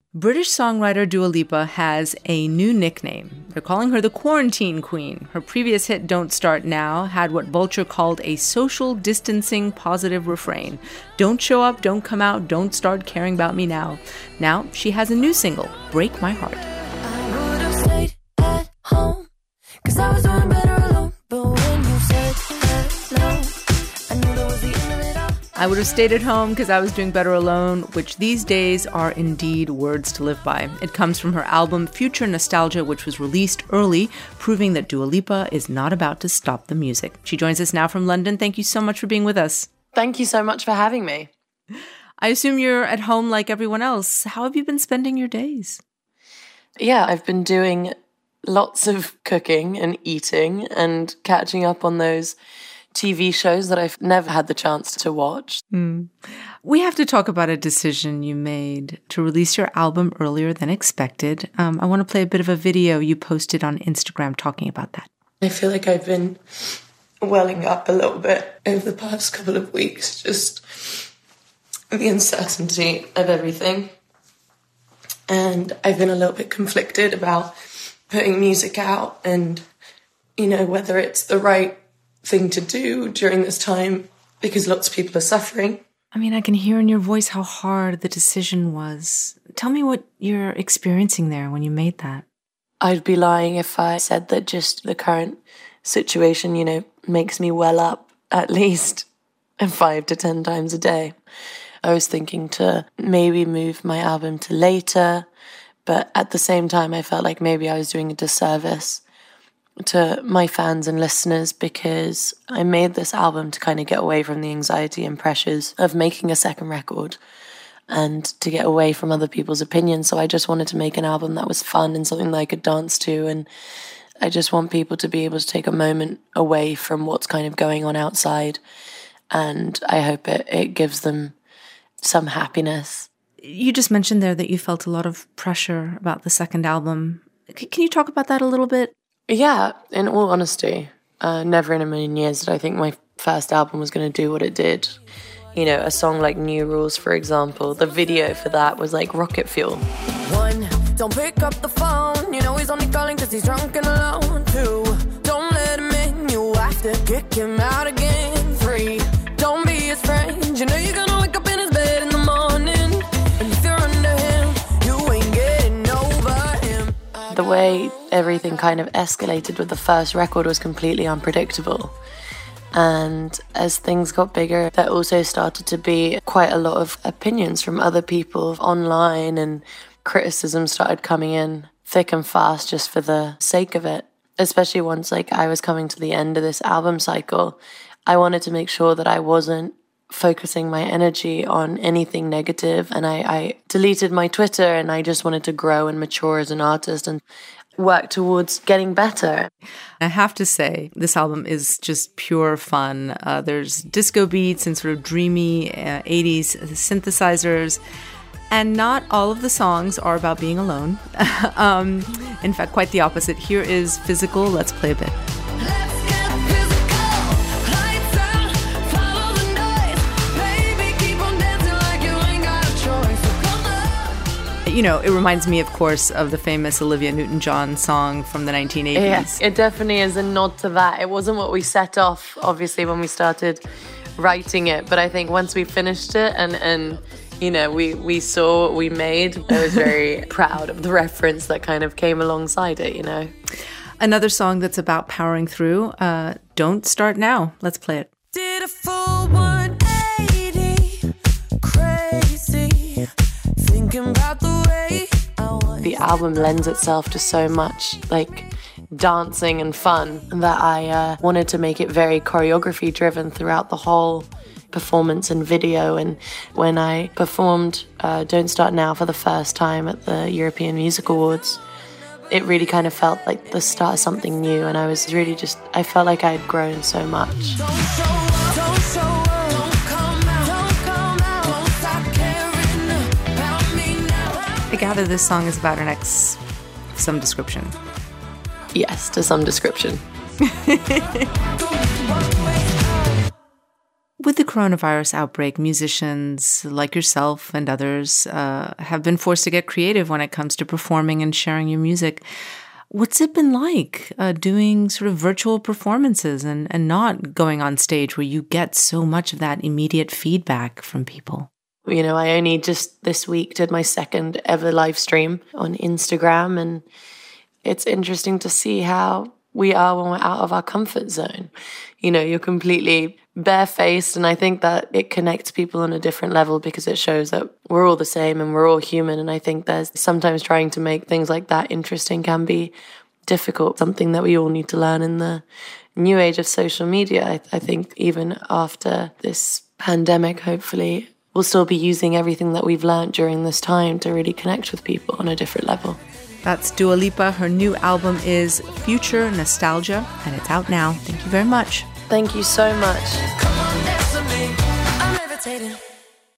British songwriter Dua Lipa has a new nickname. They're calling her the Quarantine Queen. Her previous hit, Don't Start Now, had what Vulture called a social distancing positive refrain. Don't show up, don't come out, don't start caring about me now. Now she has a new single, Break My Heart. I would have stayed at home, 'cause I was doing better alone. But when you said hello, I knew that was the end of it all. I would have stayed at home because I was doing better alone, which these days are indeed words to live by. It comes from her album Future Nostalgia, which was released early, proving that Dua Lipa is not about to stop the music. She joins us now from London. Thank you so much for being with us. Thank you so much for having me. I assume you're at home like everyone else. How have you been spending your days? Yeah, I've been doing lots of cooking and eating and catching up on those TV shows that I've never had the chance to watch. We have to talk about a decision you made to release your album earlier than expected. I want to play a bit of a video you posted on Instagram talking about that. I feel like I've been welling up a little bit over the past couple of weeks, just the uncertainty of everything. And I've been a little bit conflicted about putting music out and, whether it's the right thing to do during this time, because lots of people are suffering. I mean, I can hear in your voice how hard the decision was. Tell me what you're experiencing there when you made that. I'd be lying if I said that just the current situation, makes me well up at least 5 to 10 times a day. I was thinking to maybe move my album to later, but at the same time, I felt like maybe I was doing a disservice to my fans and listeners, because I made this album to kind of get away from the anxiety and pressures of making a second record and to get away from other people's opinions. So I just wanted to make an album that was fun and something that I could dance to. And I just want people to be able to take a moment away from what's kind of going on outside. And I hope it gives them some happiness. You just mentioned there that you felt a lot of pressure about the second album. Can you talk about that a little bit? Yeah, in all honesty, never in a million years did I think my first album was going to do what it did. A song like New Rules, for example, the video for that was like rocket fuel. 1, don't pick up the phone. He's only calling because he's drunk and alone. 2, don't let him in. You have to kick him out again. 3, don't be his friend. You're gonna wake up in his bed in the morning. And if you're under him, you ain't getting over him. The way everything kind of escalated with the first record was completely unpredictable. And as things got bigger, there also started to be quite a lot of opinions from other people online, and criticism started coming in thick and fast just for the sake of it. Especially once I was coming to the end of this album cycle, I wanted to make sure that I wasn't focusing my energy on anything negative, and I deleted my Twitter, and I just wanted to grow and mature as an artist and work towards getting better. I have to say, this album is just pure fun. There's disco beats and sort of dreamy 80s synthesizers, and not all of the songs are about being alone. In fact, quite the opposite. Here is Physical. Let's play a bit. It reminds me, of course, of the famous Olivia Newton-John song from the 1980s. Yes, it definitely is a nod to that. It wasn't what we set off, obviously, when we started writing it. But I think once we finished it and we saw what we made, I was very proud of the reference that kind of came alongside it, Another song that's about powering through, Don't Start Now. Let's play it. Did a full 180, crazy, thinking about the way the album lends itself to so much dancing and fun that I wanted to make it very choreography driven throughout the whole performance and video. And when I performed Don't Start Now for the first time at the European Music Awards, it really kind of felt like the start of something new, and I was really I felt like I had grown so much. I gather this song is about an ex of some description. Yes, to some description. With the coronavirus outbreak, musicians like yourself and others have been forced to get creative when it comes to performing and sharing your music. What's it been like doing sort of virtual performances and not going on stage where you get so much of that immediate feedback from people? You know, I only just this week did my second ever live stream on Instagram, and it's interesting to see how we are when we're out of our comfort zone. You know, you're completely barefaced, and I think that it connects people on a different level because it shows that we're all the same and we're all human. And I think there's sometimes trying to make things like that interesting can be difficult, something that we all need to learn in the new age of social media. I think even after this pandemic, hopefully, we'll still be using everything that we've learned during this time to really connect with people on a different level. That's Dua Lipa. Her new album is Future Nostalgia, and it's out now. Thank you very much. Thank you so much. Come on, dance with me. I'm levitating.